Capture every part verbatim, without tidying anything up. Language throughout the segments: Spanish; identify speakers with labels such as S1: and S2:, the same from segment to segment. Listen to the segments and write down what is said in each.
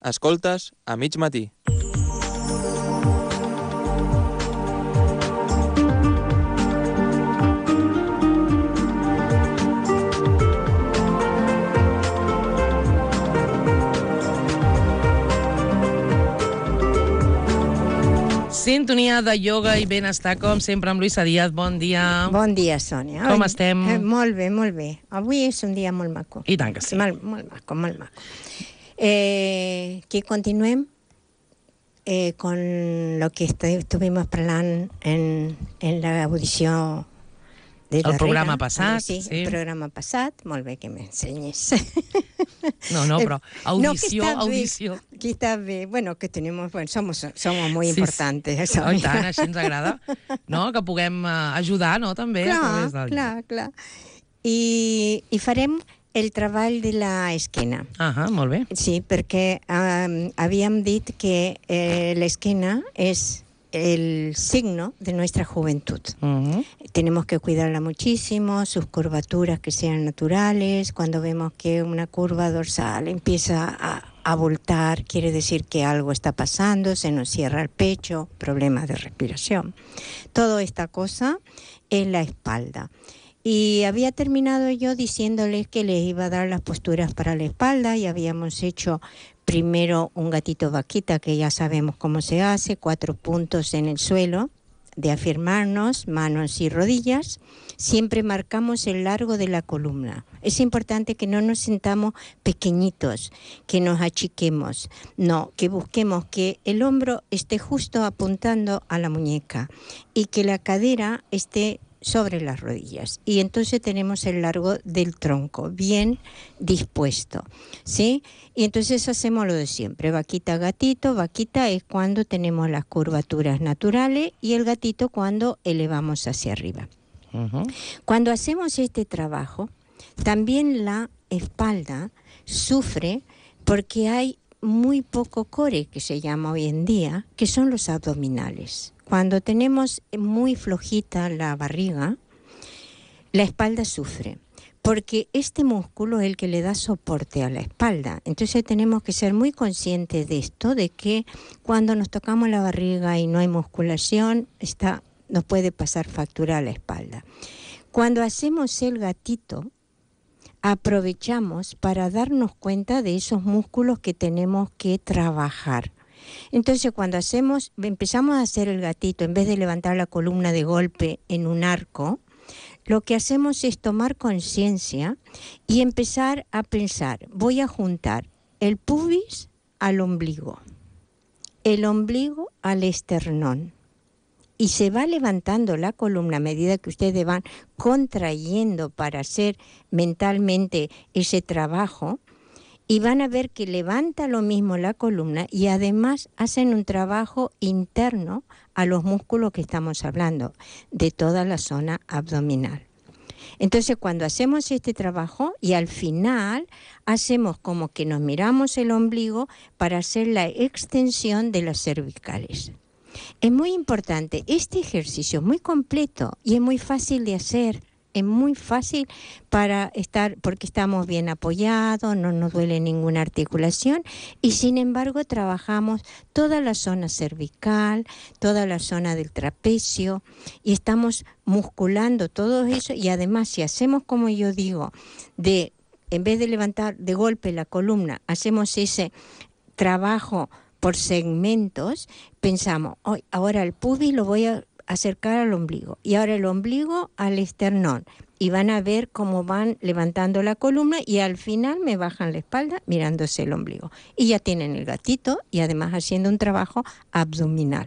S1: Escoltes a mig matí.
S2: Sintonia de ioga i benestar, com sempre, amb Luisa Díaz. Bon dia.
S3: Bon dia, Sònia.
S2: Com estem?
S3: Eh, molt bé, molt bé. Avui és un dia molt maco.
S2: I tant que sí.
S3: Molt, molt maco, molt maco. Eh, que continuem eh, con lo que estuvimos parlant en, en l'audició de
S2: el
S3: darrere.
S2: programa passat.
S3: Sí, sí, el programa passat. Molt bé que m'ensenyes.
S2: No, no, però audició,
S3: no, que
S2: audició.
S3: Bé, que está bien. Bueno, que tenemos, bueno, somos, somos muy
S2: sí,
S3: importantes.
S2: Sí. Oh, i tant, així ens agrada. No? Que puguem uh, ajudar, no?, també.
S3: Clar,
S2: a través del...
S3: clar, clar. I, I farem el treball de l'esquena.
S2: Ah, molt bé.
S3: Sí, perquè um, havíem dit que eh, l'esquena és el signo de nuestra juventud. Uh-huh. Tenemos que cuidarla muchísimo, sus curvaturas que sean naturales. Cuando vemos que una curva dorsal empieza a abultar, quiere decir que algo está pasando, se nos cierra el pecho, problemas de respiración. Toda esta cosa es la espalda. Y había terminado yo diciéndoles que les iba a dar las posturas para la espalda y habíamos hecho primero un gatito vaquita, que ya sabemos cómo se hace, cuatro puntos en el suelo, de afirmarnos, manos y rodillas. Siempre marcamos el largo de la columna. Es importante que no nos sintamos pequeñitos, que nos achiquemos. No, que busquemos que el hombro esté justo apuntando a la muñeca y que la cadera esté sobre las rodillas. Y entonces tenemos el largo del tronco bien dispuesto, ¿sí? Y entonces hacemos lo de siempre, vaquita, gatito. Vaquita es cuando tenemos las curvaturas naturales y el gatito cuando elevamos hacia arriba. Uh-huh. Cuando hacemos este trabajo, también la espalda sufre porque hay muy poco core, que se llama hoy en día, que son los abdominales. Cuando tenemos muy flojita la barriga, la espalda sufre, porque este músculo es el que le da soporte a la espalda. Entonces tenemos que ser muy conscientes de esto, de que cuando nos tocamos la barriga y no hay musculación, está, nos puede pasar factura a la espalda. Cuando hacemos el gatito, aprovechamos para darnos cuenta de esos músculos que tenemos que trabajar. Entonces, cuando hacemos, empezamos a hacer el gatito, en vez de levantar la columna de golpe en un arco, lo que hacemos es tomar conciencia y empezar a pensar, voy a juntar el pubis al ombligo, el ombligo al esternón. Y se va levantando la columna a medida que ustedes van contrayendo para hacer mentalmente ese trabajo. Y van a ver que levanta lo mismo la columna y además hacen un trabajo interno a los músculos que estamos hablando, de toda la zona abdominal. Entonces, cuando hacemos este trabajo y al final hacemos como que nos miramos el ombligo para hacer la extensión de las cervicales. Es muy importante, este ejercicio es muy completo y es muy fácil de hacer. Es muy fácil para estar, porque estamos bien apoyados, no nos duele ninguna articulación y sin embargo trabajamos toda la zona cervical, toda la zona del trapecio y estamos musculando todo eso y además si hacemos como yo digo, de en vez de levantar de golpe la columna, hacemos ese trabajo por segmentos, pensamos, oh, ahora el pubis lo voy a acercar al ombligo y ahora el ombligo al esternón y van a ver cómo van levantando la columna y al final me bajan la espalda mirándose el ombligo y ya tienen el gatito y además haciendo un trabajo abdominal.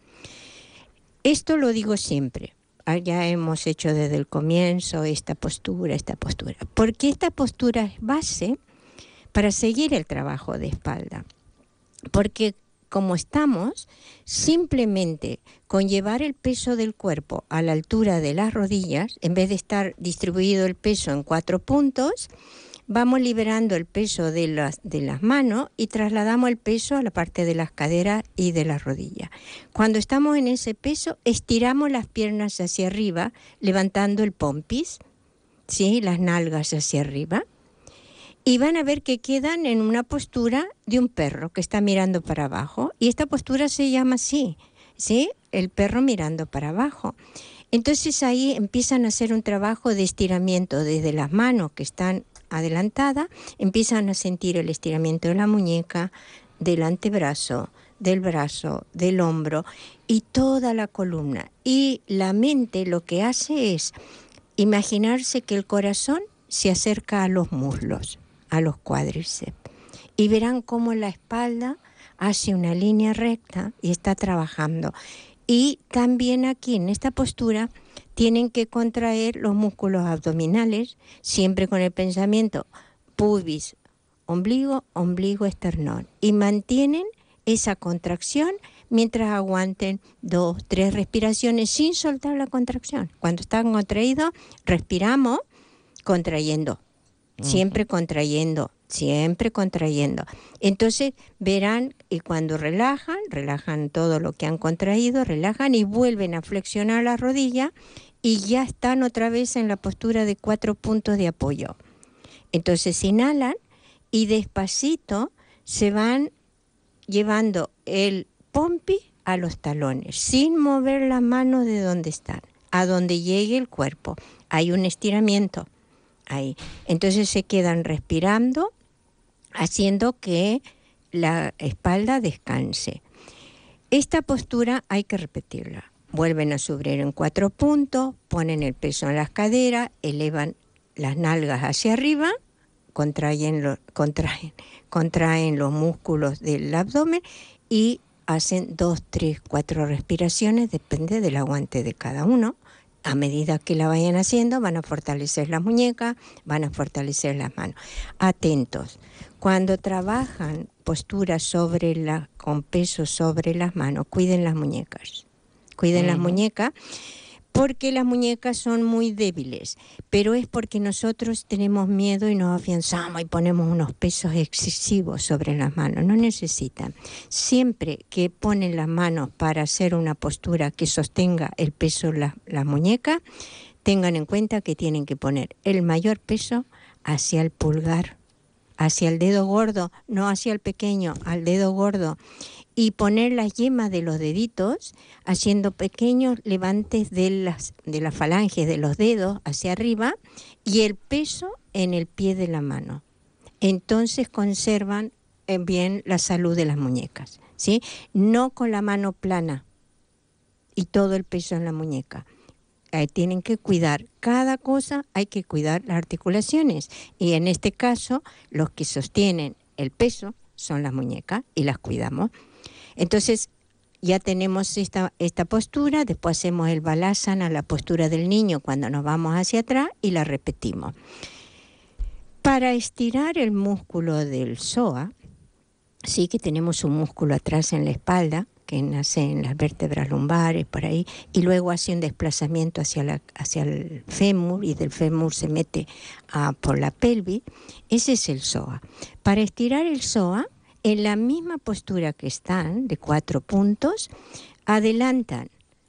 S3: Esto lo digo siempre, ya hemos hecho desde el comienzo esta postura, esta postura, porque esta postura es base para seguir el trabajo de espalda, porque como estamos, simplemente con llevar el peso del cuerpo a la altura de las rodillas, en vez de estar distribuido el peso en cuatro puntos, vamos liberando el peso de las, de las manos y trasladamos el peso a la parte de las caderas y de las rodillas. Cuando estamos en ese peso, estiramos las piernas hacia arriba, levantando el pompis, ¿sí? Las nalgas hacia arriba. y van a ver que quedan en una postura de un perro que está mirando para abajo. Y esta postura se llama así, ¿sí? El perro mirando para abajo. Entonces ahí empiezan a hacer un trabajo de estiramiento desde las manos que están adelantadas, empiezan a sentir el estiramiento de la muñeca, del antebrazo, del brazo, del hombro y toda la columna. Y la mente lo que hace es imaginarse que el corazón se acerca a los muslos, a los cuádriceps. Y verán cómo la espalda hace una línea recta y está trabajando. Y también aquí en esta postura tienen que contraer los músculos abdominales, siempre con el pensamiento pubis, ombligo, ombligo, esternón. Y mantienen esa contracción mientras aguanten dos, tres respiraciones sin soltar la contracción. Cuando están contraídos, respiramos contrayendo, siempre contrayendo, siempre contrayendo. Entonces verán, y cuando relajan, relajan todo lo que han contraído, relajan y vuelven a flexionar la rodilla y ya están otra vez en la postura de cuatro puntos de apoyo. Entonces inhalan y despacito se van llevando el pompi a los talones, sin mover las manos de donde están, a donde llegue el cuerpo. Hay un estiramiento ahí. Entonces se quedan respirando, haciendo que la espalda descanse. Esta postura hay que repetirla. Vuelven a subir en cuatro puntos, ponen el peso en las caderas, elevan las nalgas hacia arriba, contraen, lo, contraen, contraen los músculos del abdomen y hacen dos, tres, cuatro respiraciones, depende del aguante de cada uno. A medida que la vayan haciendo, van a fortalecer las muñecas, van a fortalecer las manos. Atentos, cuando trabajan posturas sobre la, con peso sobre las manos, cuiden las muñecas. Cuiden uh-huh. las muñecas, porque las muñecas son muy débiles, pero es porque nosotros tenemos miedo y nos afianzamos y ponemos unos pesos excesivos sobre las manos. No necesitan. Siempre que ponen las manos para hacer una postura que sostenga el peso de la, la muñeca, tengan en cuenta que tienen que poner el mayor peso hacia el pulgar, hacia el dedo gordo, no hacia el pequeño, al dedo gordo. Y poner las yemas de los deditos haciendo pequeños levantes de las, de las falanges de los dedos hacia arriba y el peso en el pie de la mano. Entonces conservan bien la salud de las muñecas, ¿sí? No con la mano plana y todo el peso en la muñeca. Eh, tienen que cuidar cada cosa, hay que cuidar las articulaciones. Y en este caso, los que sostienen el peso son las muñecas y las cuidamos. Entonces ya tenemos esta, esta postura, después hacemos el balasana, la postura del niño cuando nos vamos hacia atrás y la repetimos. Para estirar el músculo del psoas, sí que tenemos un músculo atrás en la espalda, que nace en las vértebras lumbares, por ahí, y luego hace un desplazamiento hacia, la, hacia el fémur, y del fémur se mete a, por la pelvis. Ese es el psoas. Para estirar el psoas, en la misma postura que están, de cuatro puntos, adelantan,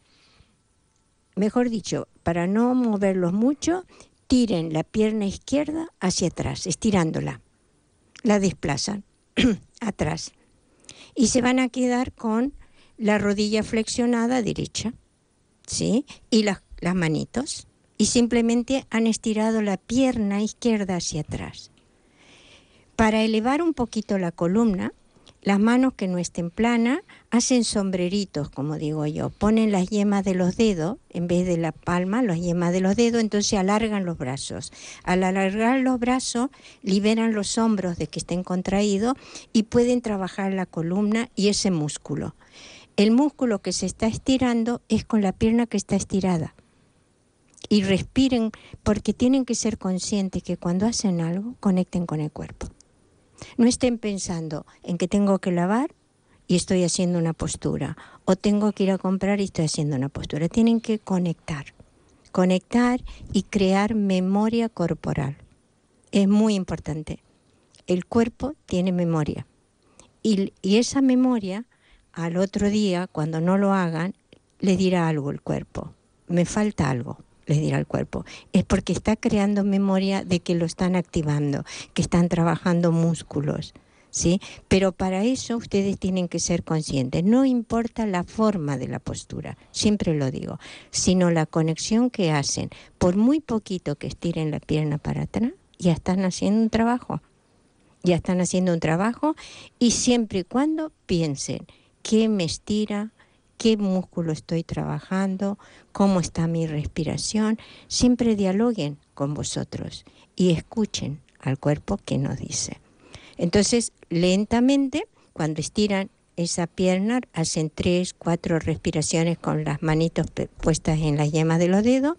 S3: mejor dicho, para no moverlos mucho, tiren la pierna izquierda hacia atrás, estirándola. La desplazan atrás. Y se van a quedar con la rodilla flexionada derecha, ¿sí? Y las, las manitos. Y simplemente han estirado la pierna izquierda hacia atrás. Para elevar un poquito la columna, las manos que no estén planas hacen sombreritos, como digo yo. Ponen las yemas de los dedos, en vez de la palma, las yemas de los dedos, entonces alargan los brazos. Al alargar los brazos, liberan los hombros de que estén contraídos y pueden trabajar la columna y ese músculo. El músculo que se está estirando es con la pierna que está estirada. Y respiren, porque tienen que ser conscientes que cuando hacen algo, conecten con el cuerpo. No estén pensando en que tengo que lavar y estoy haciendo una postura, o tengo que ir a comprar y estoy haciendo una postura. Tienen que conectar, conectar y crear memoria corporal. Es muy importante. El cuerpo tiene memoria. Y, y esa memoria, al otro día, cuando no lo hagan, le dirá algo el cuerpo. Me falta algo. les dirá el cuerpo. Es porque está creando memoria de que lo están activando, que están trabajando músculos, ¿sí? Pero para eso ustedes tienen que ser conscientes. No importa la forma de la postura, siempre lo digo, sino la conexión que hacen. Por muy poquito que estiren la pierna para atrás, ya están haciendo un trabajo. Ya están haciendo un trabajo y siempre y cuando piensen qué me estira, qué músculo estoy trabajando, cómo está mi respiración, siempre dialoguen con vosotros y escuchen al cuerpo que nos dice. Entonces, lentamente, cuando estiran esa pierna, hacen tres, cuatro respiraciones con las manitos puestas en las yemas de los dedos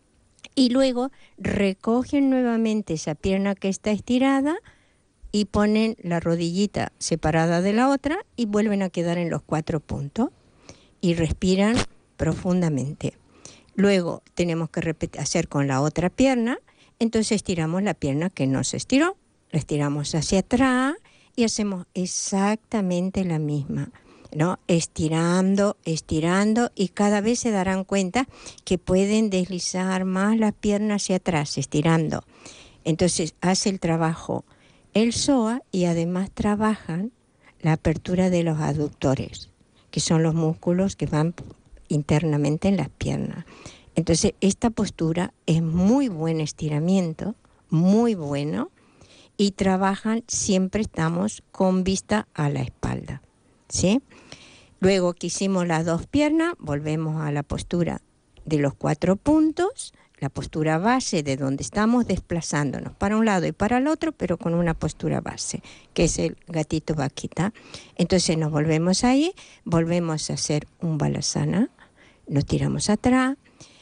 S3: y luego recogen nuevamente esa pierna que está estirada y ponen la rodillita separada de la otra y vuelven a quedar en los cuatro puntos y respiran profundamente. Luego tenemos que repetir, hacer con la otra pierna, entonces estiramos la pierna que no se estiró, la estiramos hacia atrás y hacemos exactamente la misma, ¿no? Estirando, estirando y cada vez se darán cuenta que pueden deslizar más las piernas hacia atrás, estirando. Entonces hace el trabajo el psoas y además trabajan la apertura de los aductores, que son los músculos que van internamente en las piernas. Entonces, esta postura es muy buen estiramiento, muy bueno, y trabajan, siempre estamos con vista a la espalda, ¿sí? Luego que hicimos las dos piernas, volvemos a la postura de los cuatro puntos, la postura base de donde estamos desplazándonos para un lado y para el otro, pero con una postura base, que es el gatito vaquita. Entonces nos volvemos ahí, volvemos a hacer un balasana, nos tiramos atrás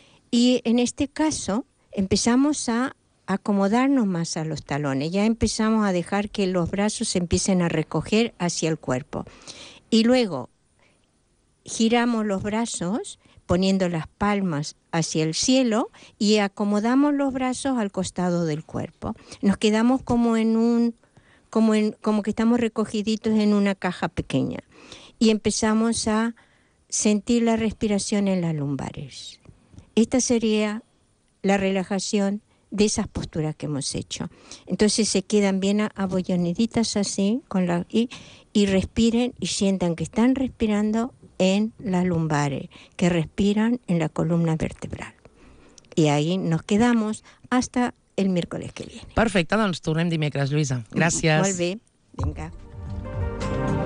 S3: y en este caso empezamos a acomodarnos más a los talones, ya empezamos a dejar que los brazos se empiecen a recoger hacia el cuerpo. Y luego giramos los brazos poniendo las palmas hacia el cielo y acomodamos los brazos al costado del cuerpo. Nos quedamos como en un, como en, como que estamos recogiditos en una caja pequeña y empezamos a sentir la respiración en las lumbares. Esta sería la relajación de esas posturas que hemos hecho. Entonces se quedan bien abollonaditas así con la, y, y respiren y sientan que están respirando en las lumbares, que respiran en la columna vertebral. I ahí nos quedamos hasta el miércoles que viene.
S2: Perfecte, doncs tornem dimecres, Lluïsa. Gràcies.
S3: Molt bé, vinga.